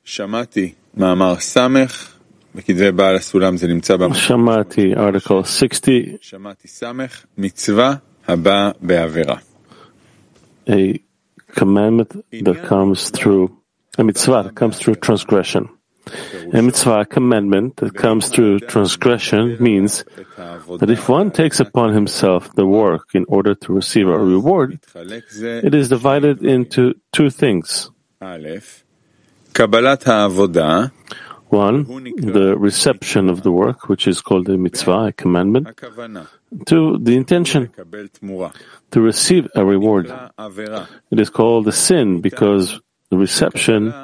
שמעתי, מאמר סמך, בכתבי בעל הסולם זה נמצא Shamati, article 60. שמעתי סמך, מצווה הבאה בעבירה. A commandment that comes through, a mitzvah that comes through transgression. A mitzvah, a commandment that comes through transgression, means that if one takes upon himself the work in order to receive a reward, it is divided into two things. קבלת העבודה, one, the reception of the work, which is called a mitzvah, a commandment. Two, the intention, to receive a reward. It is called a sin because the reception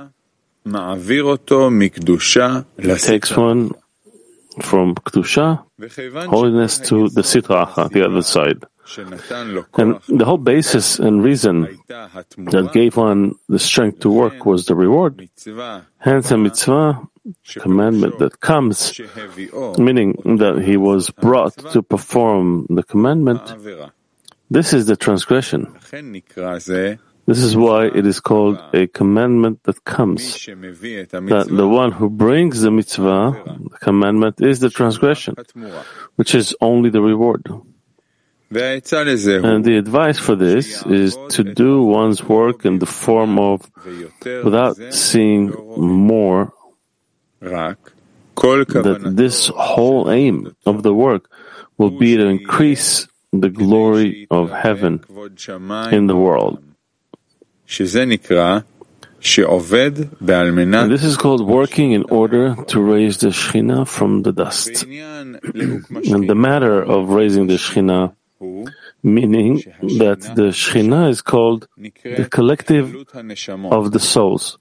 takes one from Kedusha, holiness, to the Sitra Achra, the other side. And the whole basis and reason that gave one the strength to work was the reward. Hence a mitzvah, commandment that comes, meaning that he was brought to perform the commandment. This is the transgression. This is why it is called a commandment that comes. That the one who brings the mitzvah, the commandment, is the transgression, which is only the reward. And the advice for this is to do one's work in the form of, without seeing more, that this whole aim of the work will be to increase the glory of heaven in the world. And this is called working in order to raise the Shekhinah from the dust. And the matter of raising the Shekhinah, meaning that the Shekhinah is called the collective of the souls.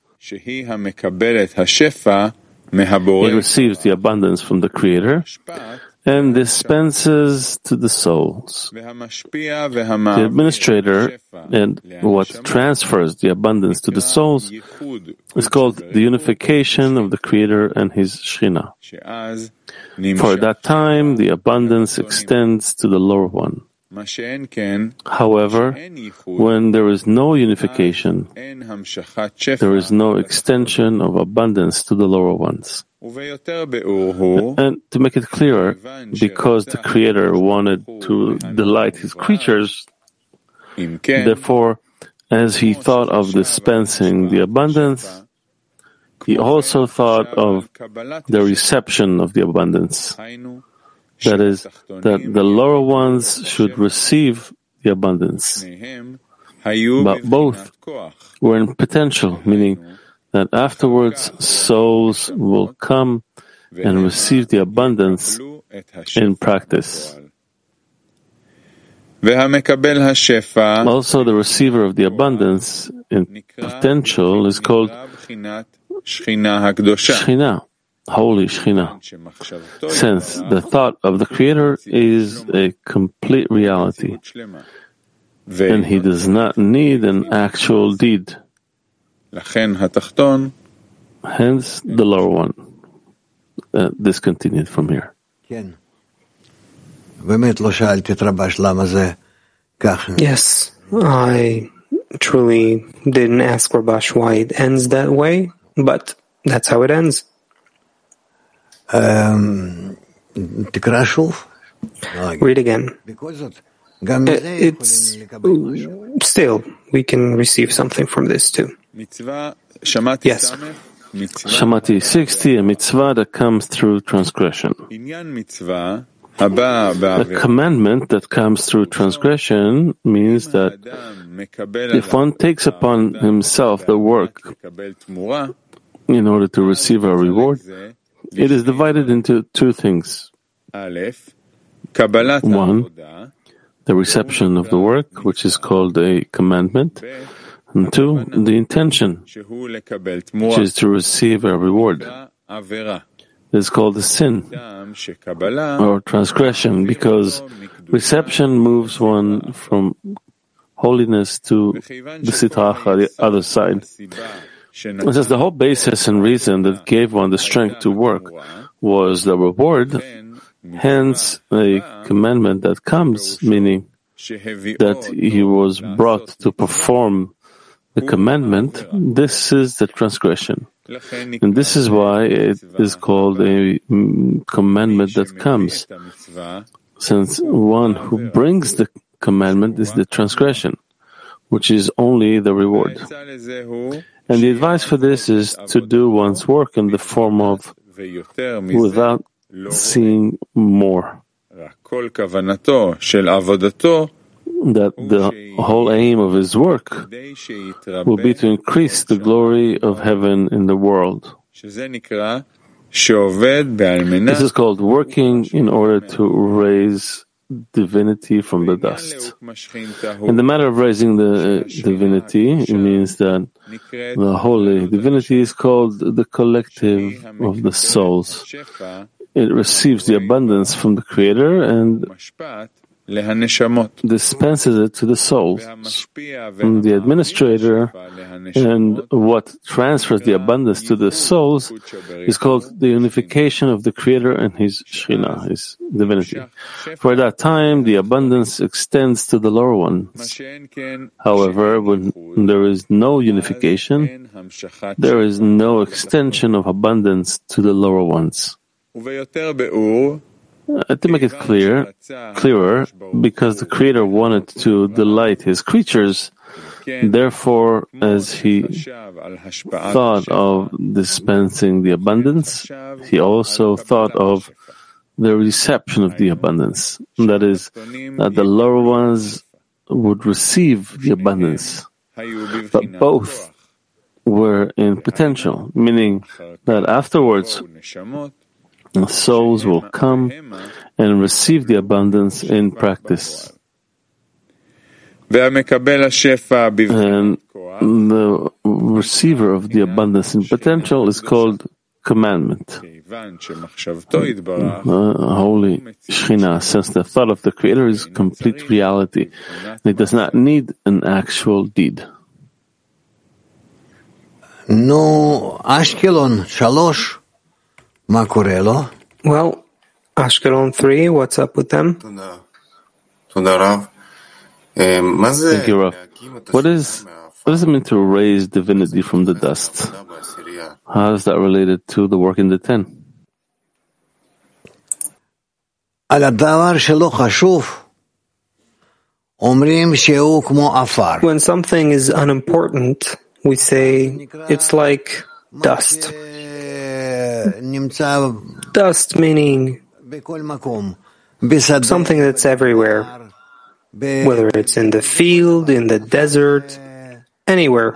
It receives the abundance from the Creator and dispenses to the souls. The administrator and what transfers the abundance to the souls is called the unification of the Creator and His Shekhinah. For at that time, the abundance extends to the lower one. However, when there is no unification, there is no extension of abundance to the lower ones. And to make it clearer, because the Creator wanted to delight His creatures, therefore, as He thought of dispensing the abundance, He also thought of the reception of the abundance. That is, that the lower ones should receive the abundance. But both were in potential, meaning that afterwards souls will come and receive the abundance in practice. Also, the receiver of the abundance in potential is called Shekhinah, Holy Shekhinah, since the thought of the Creator is a complete reality, and He does not need an actual deed. Hence the lower one. Discontinued from here. Yes, I truly didn't ask Rabash why it ends that way, but that's how it ends. Read again. It's still, we can receive something from this too. Yes. Shamati 60, a mitzvah that comes through transgression. A commandment that comes through transgression means that if one takes upon himself the work in order to receive a reward, it is divided into two things. One, the reception of the work, which is called a commandment. And two, the intention, which is to receive a reward. It is called a sin, or transgression, because reception moves one from holiness to the Sitra Achra, the other side. It says the whole basis and reason that gave one the strength to work was the reward, hence a commandment that comes, meaning that he was brought to perform the commandment. This is the transgression. And this is why it is called a commandment that comes, since one who brings the commandment is the transgression, which is only the reward. And the advice for this is to do one's work in the form of without seeing more. That the whole aim of his work will be to increase the glory of heaven in the world. This is called working in order to raise divinity from the dust. In the matter of raising the divinity, it means that the holy divinity is called the collective of the souls. It receives the abundance from the Creator and dispenses it to the souls. And the administrator and what transfers the abundance to the souls is called the unification of the Creator and His Shekhinah, His divinity. For at that time, the abundance extends to the lower ones. However, when there is no unification, there is no extension of abundance to the lower ones. To make it clearer, because the Creator wanted to delight His creatures, therefore, as He thought of dispensing the abundance, He also thought of the reception of the abundance. That is, that the lower ones would receive the abundance. But both were in potential, meaning that afterwards, souls will come and receive the abundance in practice. And the receiver of the abundance in potential is called commandment. Holy Shekhinah, since the thought of the Creator is complete reality, it does not need an actual deed. No, Ashkelon 3. Well, Ashkelon 3, what's up with them? Thank you, Rav. What does it mean to raise divinity from the dust? How is that related to the work in the 10? When something is unimportant, we say it's like dust. Dust meaning something that's everywhere, whether it's in the field, in the desert, anywhere.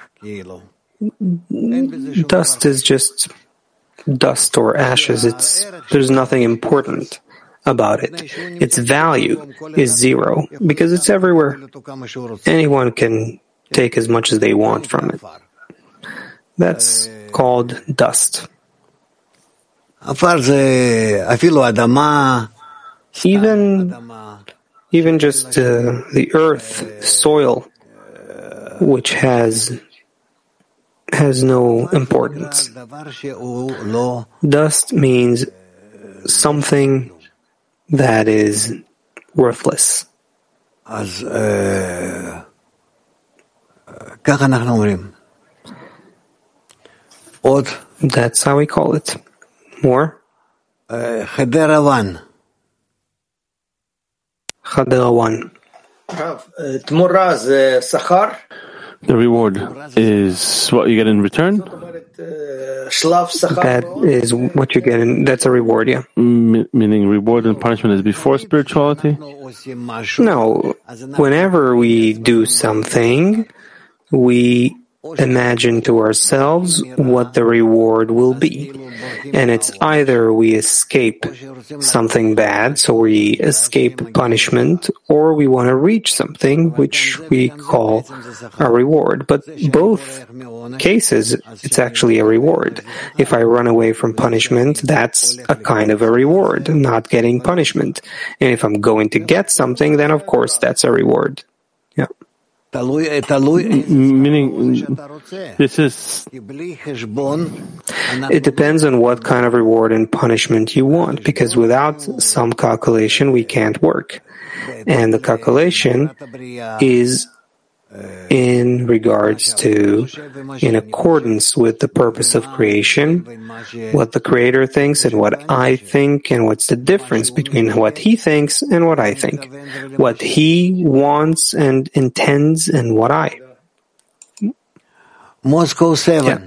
Dust is just dust or ashes. There's nothing important about it. Its value is zero because it's everywhere. Anyone can take as much as they want from it. That's called dust. Even just the earth, soil, which has no importance. Dust means something that is worthless. That's how we call it. More? Chedera 1. The reward is what you get in return? That is what you get in, that's a reward, yeah. Meaning reward and punishment is before spirituality? No. Whenever we do something, we imagine to ourselves what the reward will be. And it's either we escape something bad, so we escape punishment, or we want to reach something which we call a reward. But both cases, it's actually a reward. If I run away from punishment, that's a kind of a reward, not getting punishment. And if I'm going to get something, then of course that's a reward. Yeah. Meaning, this is... It depends on what kind of reward and punishment you want, because without some calculation, we can't work. And the calculation is in regards to, in accordance with the purpose of creation, what the Creator thinks and what I think, and what's the difference between what He thinks and what I think, what He wants and intends and what I. Moscow 7. Yeah.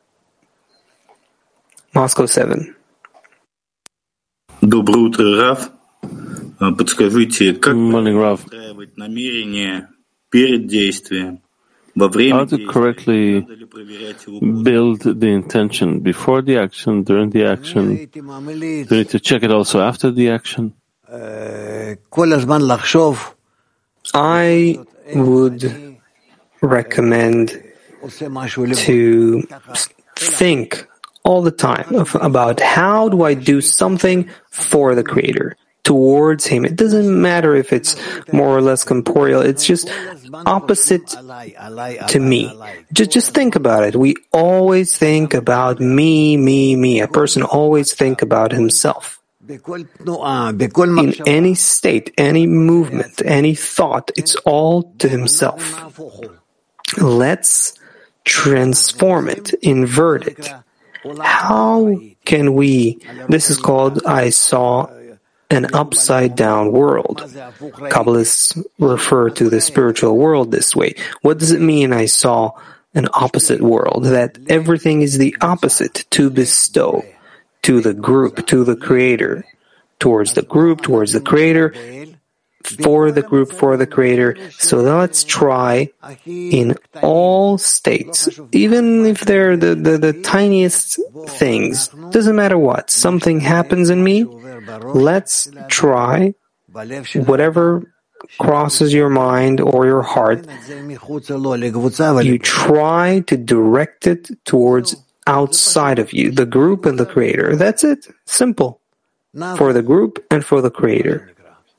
Moscow 7. Доброе утро, Рав. Подскажите, как настраивать намерение перед действием? Во время How to correctly build the intention before the action, during the action. Do you need to check it also after the action? I would recommend to think all the time about how do I do something for the Creator, towards Him. It doesn't matter if it's more or less corporeal. It's just opposite to me. Just think about it. We always think about me. A person always think about himself. In any state, any movement, any thought, it's all to himself. Let's transform it, invert it. How can we? This is called I saw an upside-down world. Kabbalists refer to the spiritual world this way. What does it mean I saw an opposite world? That everything is the opposite, to bestow, to the group, to the Creator, towards the group, towards the Creator, for the group, for the Creator. So let's try in all states, even if they're the tiniest things, doesn't matter what, something happens in me, let's try, whatever crosses your mind or your heart, you try to direct it towards outside of you, the group and the Creator. That's it. Simple. For the group and for the Creator.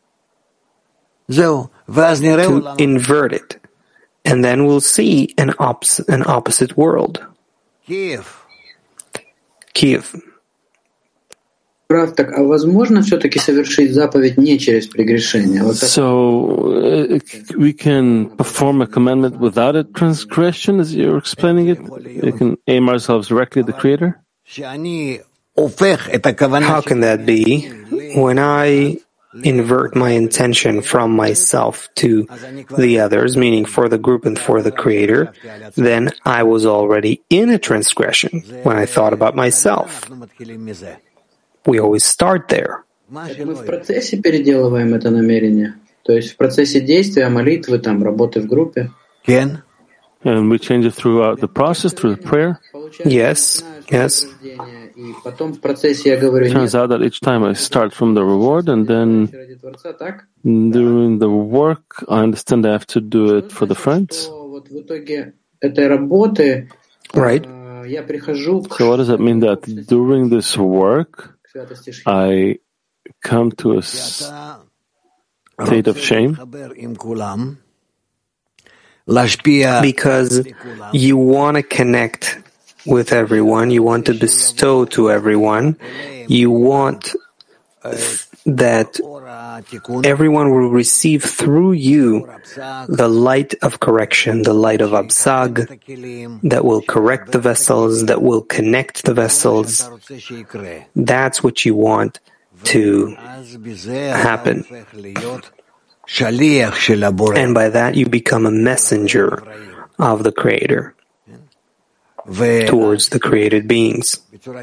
To invert it. And then we'll see an opposite world. Kiev. Прав, так, а возможно все-таки совершить заповедь не через прегрешение? So we can perform a commandment without a transgression, as you're explaining it? We can aim ourselves directly at the Creator? How can that be? When I invert my intention from myself to the others, meaning for the group and for the Creator, then I was already in a transgression when I thought about myself. We always start there. Мы в процессе переделываем это намерение, то есть в процессе действия, молитвы, там, работы в группе. And we change it throughout the process, through the prayer? Yes. И потом в процессе я говорю, it turns out that each time I start from the reward, and then during the work, I understand I have to do it for the friends. Вот в итоге этой работы Right. я прихожу. So what does that mean? That during this work, I come to a state of shame? Because you want to connect with everyone, you want to bestow to everyone, you want that everyone will receive through you the light of correction, the light of Absag, that will correct the vessels, that will connect the vessels. That's what you want to happen. And by that you become a messenger of the Creator towards the created beings.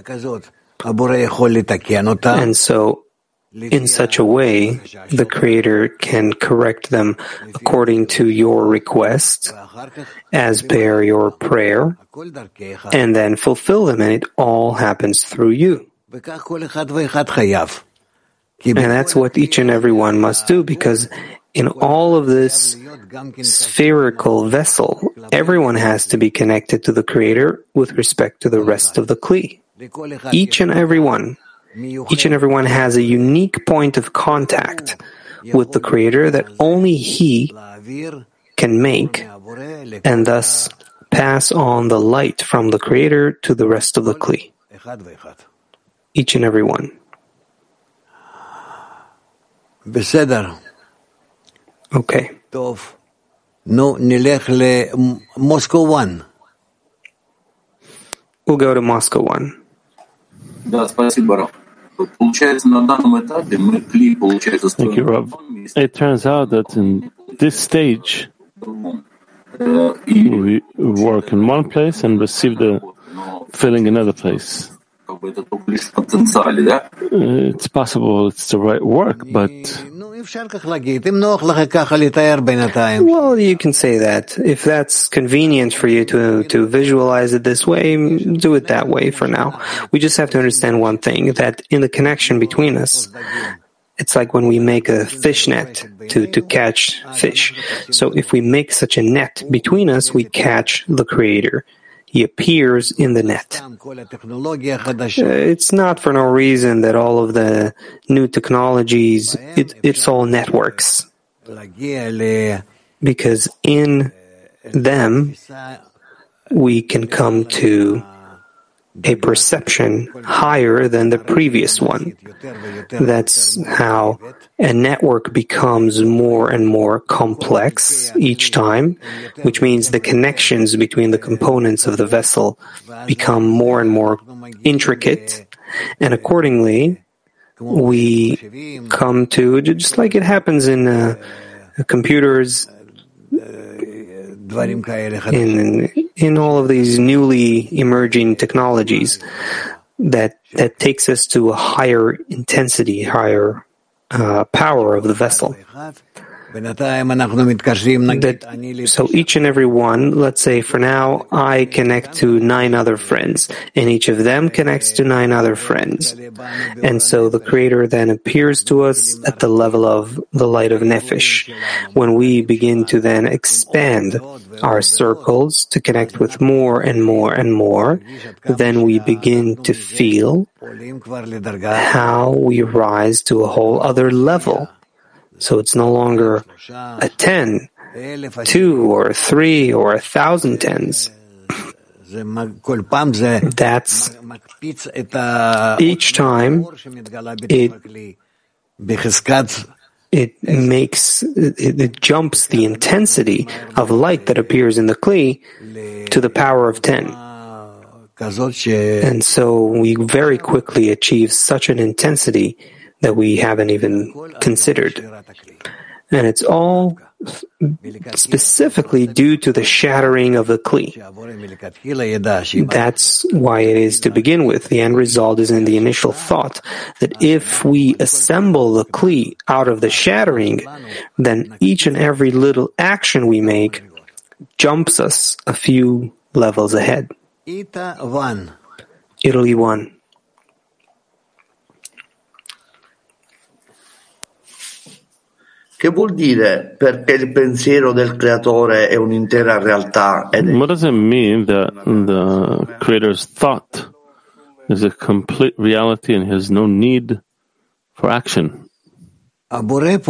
And so, in such a way, the Creator can correct them according to your request, as per your prayer, and then fulfill them, and it all happens through you. And that's what each and every one must do, because in all of this spherical vessel, everyone has to be connected to the Creator with respect to the rest of the Kli. Each and every one has a unique point of contact with the Creator that only He can make, and thus pass on the light from the Creator to the rest of the Kli. Each and every one. Okay. נלך למוסקו 1. We'll go to Moscow 1. Thank you, Rav. It turns out that in this stage, we work in one place and receive the feeling in another place. It's possible it's the right work, but well, you can say that. If that's convenient for you to visualize it this way, do it that way for now. We just have to understand one thing, that in the connection between us, it's like when we make a fish net to catch fish. So if we make such a net between us, we catch the Creator. He appears in the net. It's not for no reason that all of the new technologies, it's all networks. Because in them, we can come to a perception higher than the previous one. That's how a network becomes more and more complex each time, which means the connections between the components of the vessel become more and more intricate, and accordingly, we come to, just like it happens in computers, in all of these newly emerging technologies, that takes us to a higher intensity, higher power of the vessel. So each and every one, let's say for now, I connect to 9 other friends, and each of them connects to 9 other friends. And so the Creator then appears to us at the level of the light of Nefesh. When we begin to then expand our circles to connect with more and more and more, then we begin to feel how we rise to a whole other level. So it's no longer a 10, 2 or 3 or 1,000 tens. That's each time it jumps the intensity of light that appears in the Kli to the power of 10. And so we very quickly achieve such an intensity that we haven't even considered. And it's all specifically due to the shattering of the Kli. That's why it is to begin with. The end result is in the initial thought that if we assemble the Kli out of the shattering, then each and every little action we make jumps us a few levels ahead. Italy 1. Che vuol dire perché il pensiero del creatore è un'intera realtà? What does it mean that the Creator's thought is a complete reality and has no need for action? The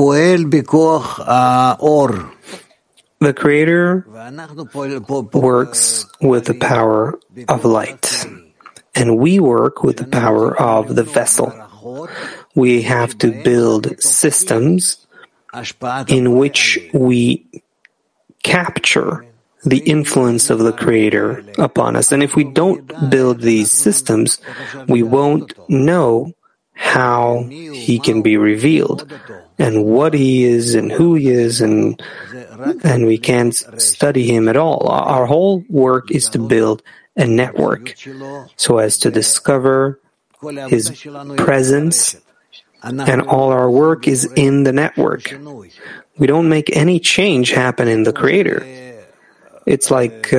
Creator works with the power of light, and we work with the power of the vessel. We have to build systems in which we capture the influence of the Creator upon us. And if we don't build these systems, we won't know how He can be revealed and what He is and who He is, and we can't study Him at all. Our whole work is to build a network so as to discover His presence, and all our work is in the network. We don't make any change happen in the Creator. It's like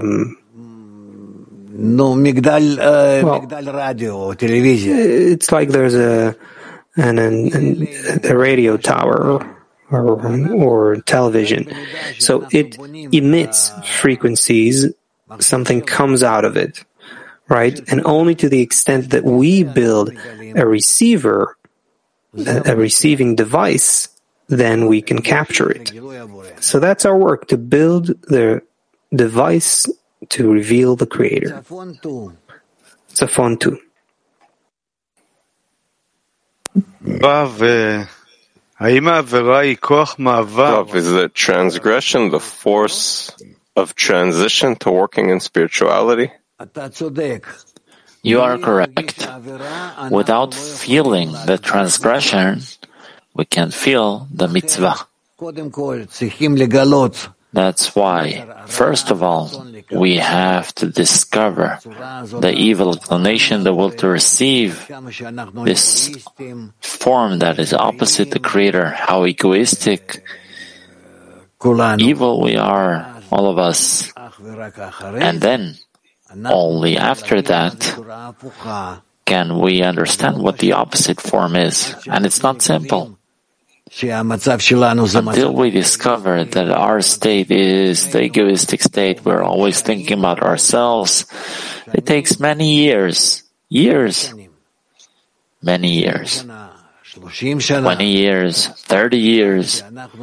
it's like there's a radio tower or television. So it emits frequencies, something comes out of it, right? And only to the extent that we build a receiver, a receiving device, then we can capture it. So that's our work, to build the device to reveal the Creator. It's a phone too. Rav, Is the transgression the force of transition to working in spirituality? You are correct. Without feeling the transgression, we can feel the mitzvah. That's why, first of all, we have to discover the evil inclination, the will to receive this form that is opposite the Creator, how egoistic, evil we are, all of us. And then, only after that, can we understand what the opposite form is. And it's not simple. Until we discover that our state is the egoistic state, we're always thinking about ourselves, it takes many years, many years, 20 years, 30 years,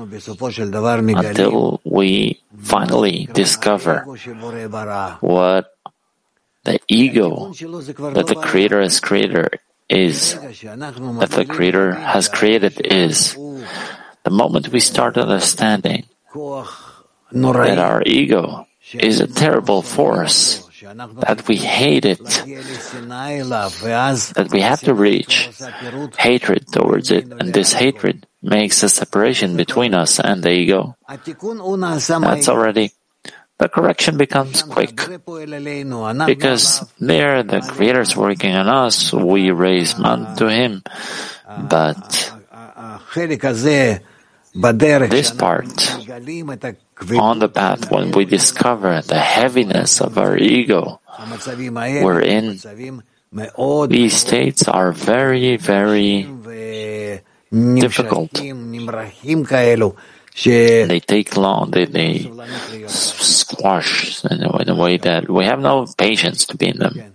until we finally discover what the ego that the Creator has created is, that the Creator has created is. The moment we start understanding that our ego is a terrible force, that we hate it, that we have to reach hatred towards it, and this hatred makes a separation between us and the ego, that's already, the correction becomes quick. Because there the Creator is working on us, we raise man to Him. But this part, on the path, when we discover the heaviness of our ego, we're in, these states are very, very difficult. They take long, they squash in a way that we have no patience to be in them.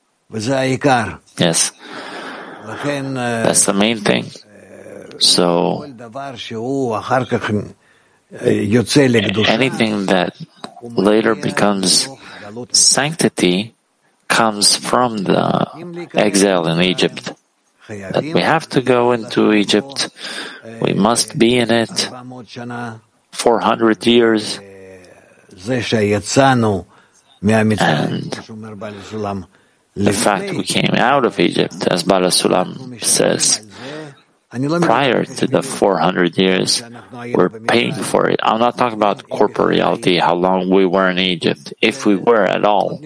Yes, that's the main thing. So, anything that later becomes sanctity comes from the exile in Egypt. That we have to go into Egypt, we must be in it 400 years, and the fact we came out of Egypt, as Baal HaSulam says, prior to the 400 years, we're paying for it. I'm not talking about corporeality, how long we were in Egypt, if we were at all.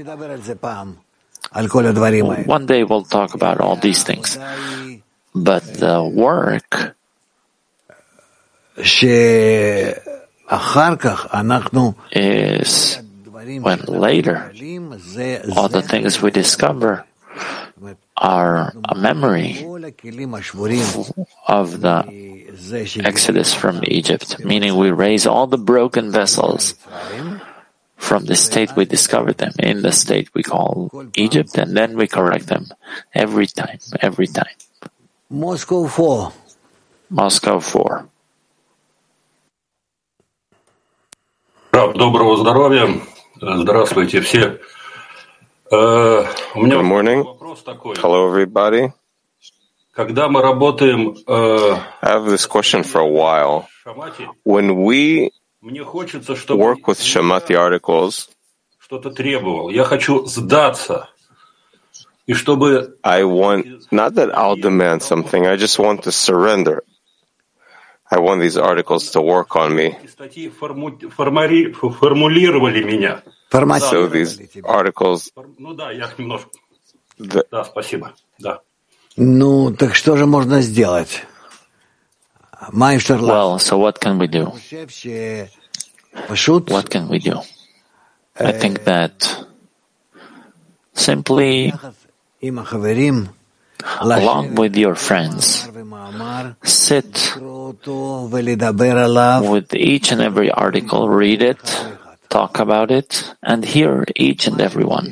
One day we'll talk about all these things. But the work is when later all the things we discover are a memory of the exodus from Egypt, meaning we raise all the broken vessels from the state we discovered them, in the state we call Egypt, and then we correct them every time. Moscow 4. Доброго здоровья. Здравствуйте все. Good morning. Hello, everybody. Когда мы работаем, I have this question for a while. When we work with Shamati articles, что-то требовал. Я хочу сдаться. И чтобы... I want, not that I'll demand something, I just want to surrender. I want these articles to work on me. Формулировали меня. So these articles... Ну да, я немножко... Да, спасибо. Да. Ну, так что же можно сделать? Well, so what can we do? What can we do? I think that simply, along with your friends, sit with each and every article, read it, talk about it, and hear each and every one.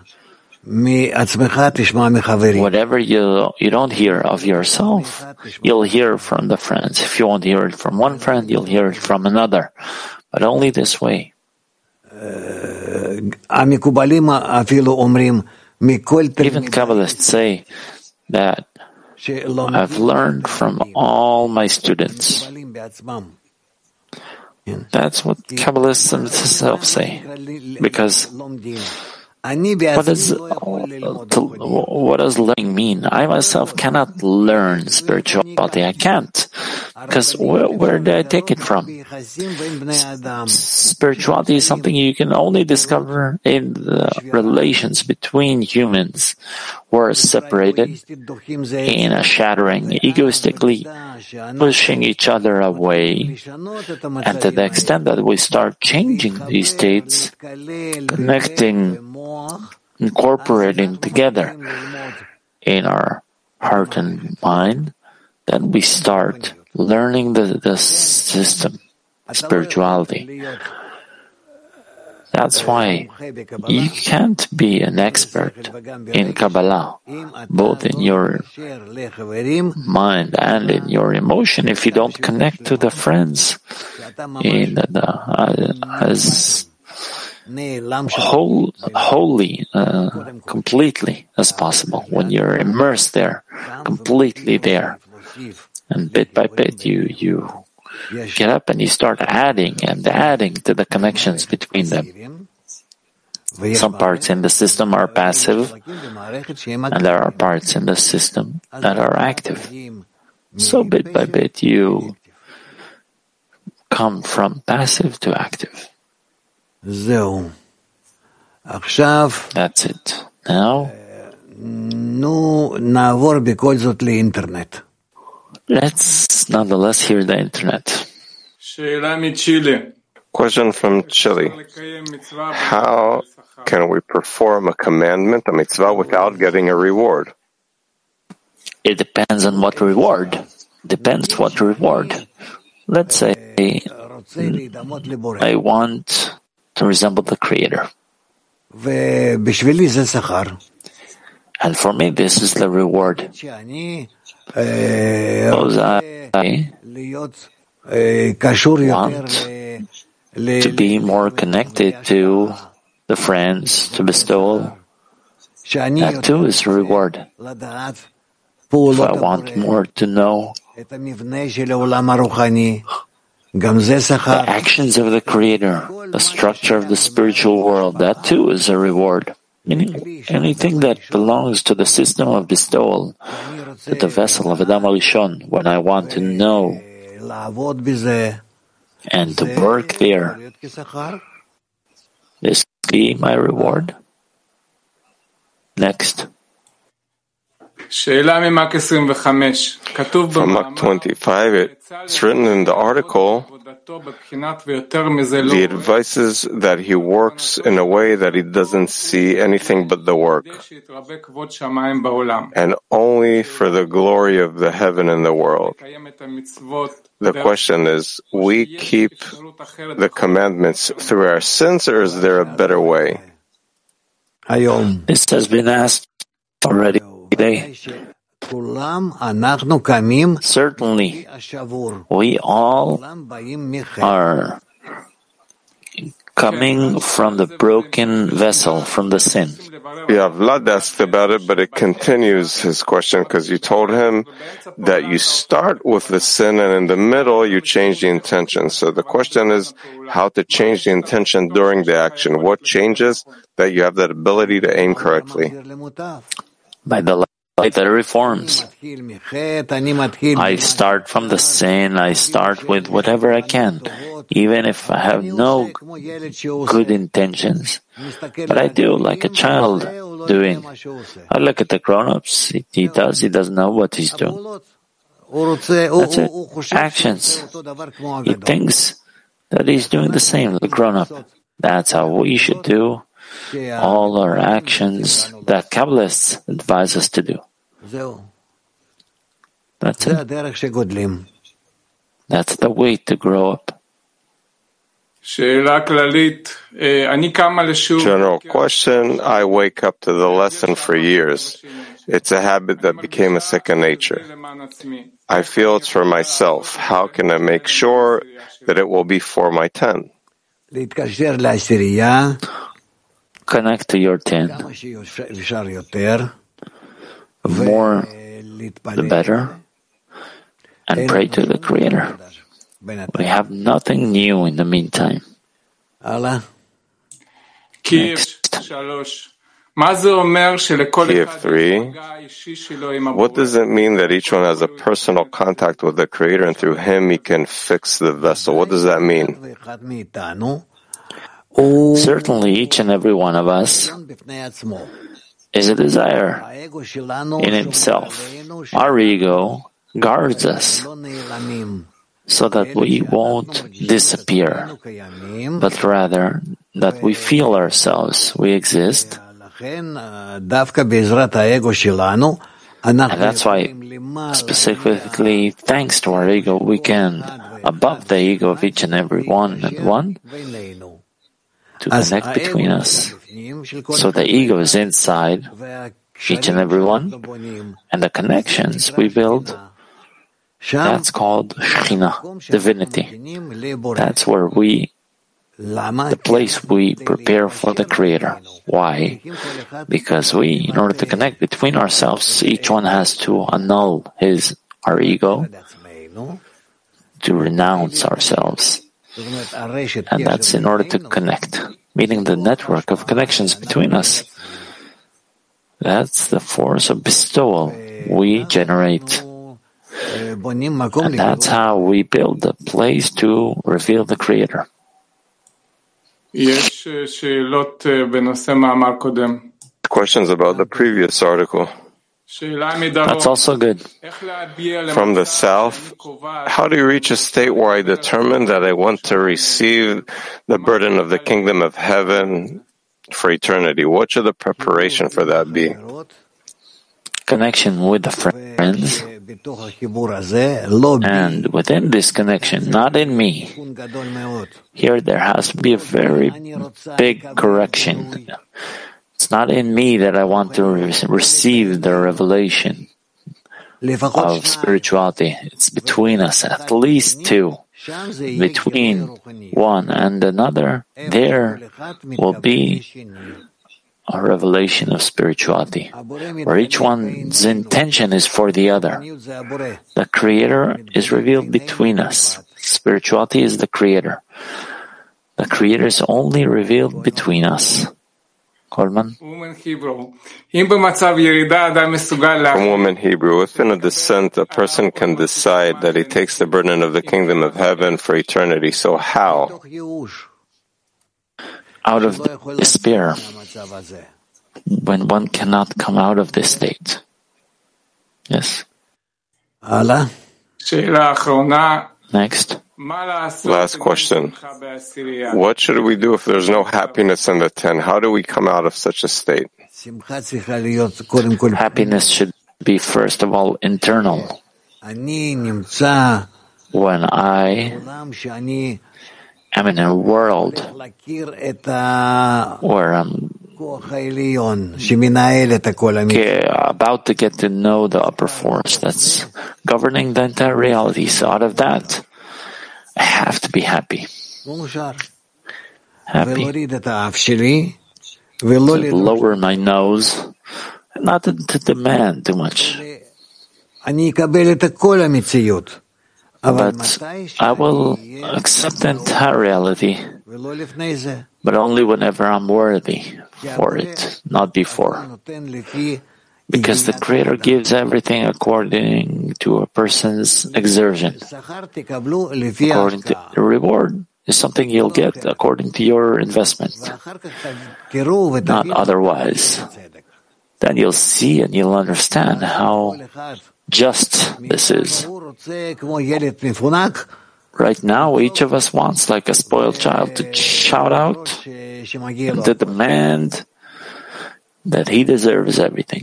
Whatever you don't hear of yourself, you'll hear from the friends. If you won't hear it from one friend, you'll hear it from another. But only this way. Even Kabbalists say that I've learned from all my students. That's what Kabbalists themselves say. Because what does learning mean? I myself cannot learn spirituality. I can't. Because where did I take it from? Spirituality is something you can only discover in the relations between humans who are separated in a shattering, egoistically pushing each other away. And to the extent that we start changing these states, connecting, incorporating together in our heart and mind, then we start learning the system, spirituality. That's why you can't be an expert in Kabbalah, both in your mind and in your emotion, if you don't connect to the friends in as wholly, completely as possible. When you're immersed there, completely there, and bit by bit, you get up and you start adding and adding to the connections between them. Some parts in the system are passive, and there are parts in the system that are active. So bit by bit, you come from passive to active. That's it. Now, let's nonetheless hear the internet. Question from Chile. How can we perform a commandment, a mitzvah, without getting a reward? It depends on what reward. Depends what reward. Let's say I want to resemble the Creator. And for me, this is the reward. Because I want to be more connected to the friends, to bestowal. That too is a reward. If I want more to know the actions of the Creator, the structure of the spiritual world, that too is a reward. Meaning, anything that belongs to the system of bestowal, to the vessel of Adam HaRishon, when I want to know and to work there, this will be my reward. Next. From Mark 25, it's written in the article, the advice is that he works in a way that he doesn't see anything but the work, and only for the glory of the heaven and the world. The question is, we keep the commandments through our sins, or is there a better way? This has been asked already today. Certainly, we all are coming from the broken vessel, from the sin. Yeah, Vlad asked about it, but it continues his question because you told him that you start with the sin and in the middle you change the intention. So the question is how to change the intention during the action. What changes that you have that ability to aim correctly? By the light that reforms. I start from the sin, I start with whatever I can, even if I have no good intentions. But I do, like a child doing. I look at the grown-ups, he doesn't know what he's doing. That's it. Actions. He thinks that he's doing the same, the grown-up. That's how we should do all our actions that Kabbalists advise us to do. That's it. That's the way to grow up. General question. I wake up to the lesson for years. It's a habit that became a second nature. I feel it's for myself. How can I make sure that it will be for my 10? Connect to your 10. More the better, and pray to the Creator. We have nothing new in the meantime. Next. Kiev 3. What does it mean that each one has a personal contact with the Creator and through him he can fix the vessel? What does that mean? Certainly each and every one of us is a desire in himself. Our ego guards us so that we won't disappear, but rather that we feel ourselves, we exist. And that's why, specifically, thanks to our ego, we can, above the ego of each and every one and one, to connect between us. So the ego is inside each and every one, and the connections we build, that's called Shekhinah, divinity. That's where the place we prepare for the Creator. Why? Because in order to connect between ourselves, each one has to annul our ego, to renounce ourselves. And that's in order to connect, meaning the network of connections between us. That's the force of bestowal we generate. And that's how we build a place to reveal the Creator. Questions about the previous article. That's also good. From the south, how do you reach a state where I determine that I want to receive the burden of the kingdom of heaven for eternity? What should the preparation for that be? Connection with the friends, and within this connection, not in me. Here there has to be a very big correction. It's not in me that I want to receive the revelation of spirituality. It's between us, at least two. Between one and another, there will be a revelation of spirituality, where each one's intention is for the other. The Creator is revealed between us. Spirituality is the Creator. The Creator is only revealed between us. Coleman? From Woman Hebrew, if in a descent a person can decide that he takes the burden of the kingdom of heaven for eternity, so how? Out of despair, when one cannot come out of this state. Yes. Next. Last question. What should we do if there's no happiness in the 10? How do we come out of such a state? Happiness should be, first of all, internal. When I am in a world where I'm about to get to know the upper force that's governing the entire reality. So out of that, I have to be happy. Happy. To lower my nose, not to demand too much. But I will accept the entire reality, but only whenever I'm worthy for it, not before. Because the Creator gives everything according to a person's exertion. According to the reward is something you'll get according to your investment, not otherwise. Then you'll see and you'll understand how just this is. Right now, each of us wants, like a spoiled child, to shout out and to demand that he deserves everything.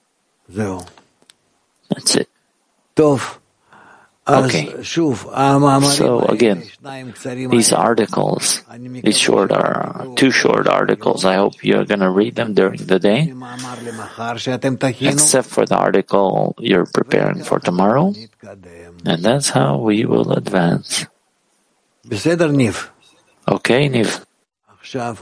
That's it. Okay. So again, these articles, two short articles, I hope you're going to read them during the day, except for the article you're preparing for tomorrow, and that's how we will advance. Okay, Niv?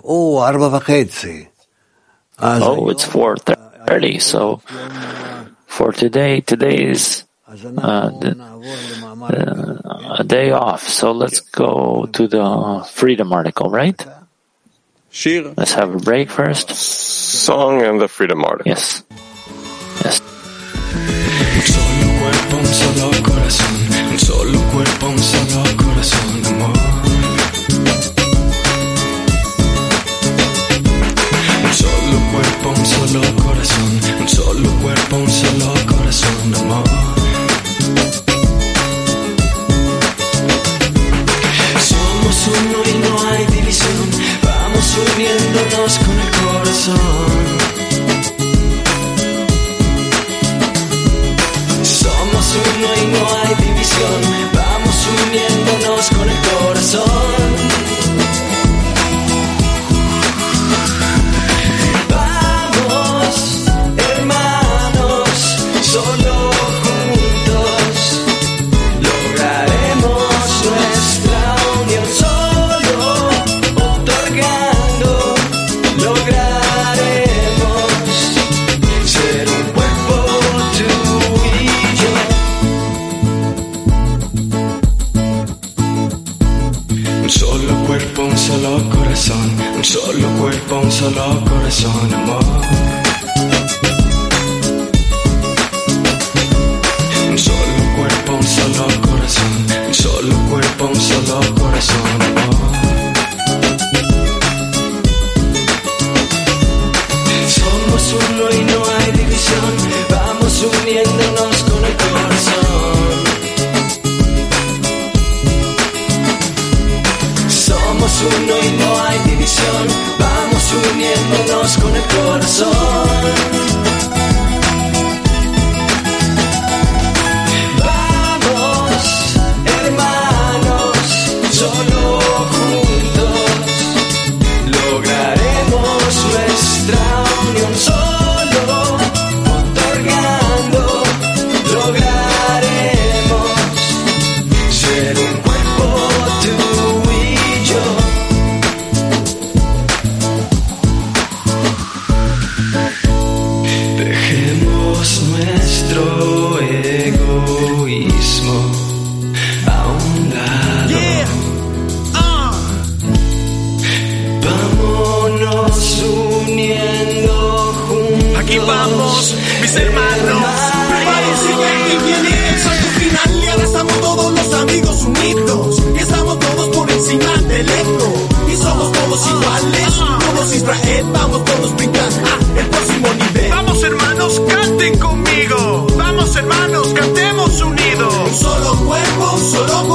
Oh, it's 4:30, so for today. Today is a day off, so let's go to the Freedom article, right? Let's have a break first. Song and the Freedom article. Yes. Yes. Un solo cuerpo, un solo corazón. Un solo cuerpo, un solo corazón, amor. Un solo cuerpo, un solo corazón. Un solo cuerpo, un solo corazón, amor. Somos uno y no hay división. Vamos uniéndonos con el corazón. Somos uno y no hay división. Vamos uniéndonos con el corazón. Vamos, hermanos, solo juntos lograremos nuestra unión. Solo otorgando lograremos ser un cuerpo, tú y yo. Un solo cuerpo, un solo corazón. Un solo cuerpo, un solo corazón, amor. Un solo cuerpo, un solo corazón. Un solo cuerpo, un solo corazón, amor. Somos uno y no hay división. Vamos uniéndonos con el corazón. Somos uno y no hay división. Vamos uniéndonos con el corazón. Vamos, hermanos, solo juntos lograremos nuestra unión. Solo otorgando lograremos ser un cuerpo, tú y yo. Dejemos nuestro egoísmo a un lado. Vámonos uniendo juntos. Aquí vamos, mis hermanos. Prepárense, ¿quién es? Al final y ahora estamos todos los amigos unidos. Y estamos todos por encima del ego. Y somos todos iguales. Todos Israel, vamos todos brincar el próximo nivel. Vamos hermanos, canten conmigo. Vamos hermanos, cantemos unidos. Un solo cuerpo, un solo